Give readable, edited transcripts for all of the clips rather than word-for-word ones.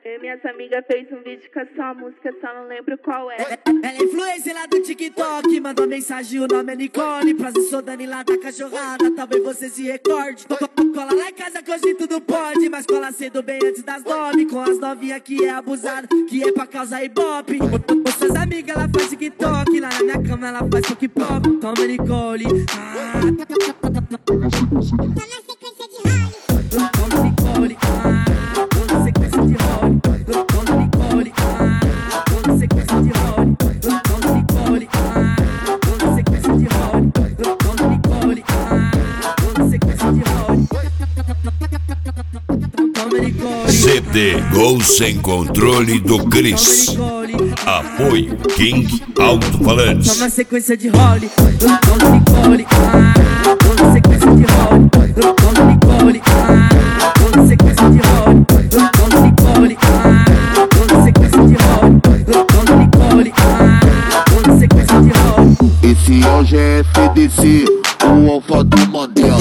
Eu e minhas amigas fez um vídeo com a sua música, só não lembro qual é. Ela é influencer lá do TikTok, mandou mensagem, o nome é Nicole. Prazer, sou Dani lá da cachorrada, talvez você se recorde. Cola lá em casa que hoje tudo pode, mas cola cedo bem antes das 9. Com as novinhas que é abusada, que é pra causar ibope. Com suas amigas ela faz TikTok, lá na minha cama ela faz pop pop. Toma Nicole, Toma sequência de rolo. toma Nicole, toma sequência de rolo. Toma Nicole, toma sequência de rolo. Toma Nicole, toma sequência de rolo. Toma Nicole, toma sequência de rolo. Toma Nicole. CD Gol Sem Controle do Cris. Apoio King Alto-Falantes. Toma sequência de role, toma Nicole, toma sequência de role, toma Nicole, toma sequência de role, toma Nicole, toma sequência de role, toma Nicole, toma sequência de role. Esse hoje é FDC, o alfa do Mandela.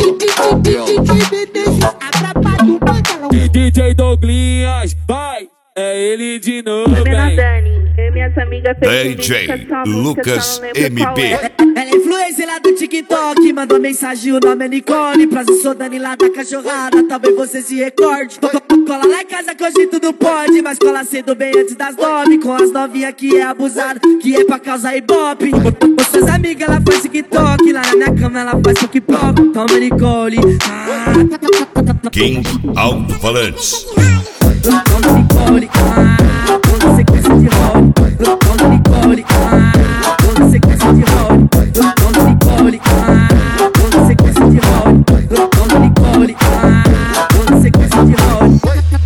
DJ Douglinhas, vai, é ele de novo, Menor hein? Dani, eu e minhas amigas fez um vídeo DJ com a sua música, Lucas só não lembro qual MP. é. Ela é influencer lá do TikTok, mandou mensagem, o nome é Nicole. Prazer, sou Dani lá da cachorrada, talvez você se recorde. Cola lá em casa que hoje tudo pode, mas cola cedo bem antes das 9. Com as novinhas que é abusada, que é pra causar ibope. Com suas amigas ela faz TikTok, lá na minha cama ela faz pop pop. Toma Nicole, King Alto-Falantes. toma Nicole, toma sequência de rolo. Toma Nicole, toma sequência de rolo. Toma Nicole, toma sequência de rolo. Toma Nicole, toma sequência de rolo.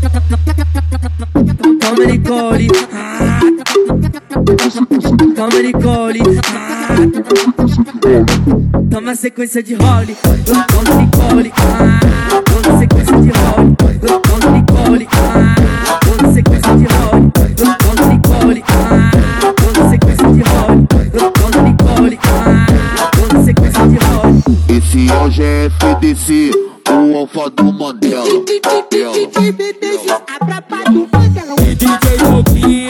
Toma Nicole, toma Nicole, toma sequência de role. Toma Nicole, toma sequência de role. Toma Nicole, toma sequência de role. Toma Nicole, toma sequência de role. Toma Nicole, toma sequência de role. Esse hoje é FDC, o alfa do Mandela. DJ Douglinhas.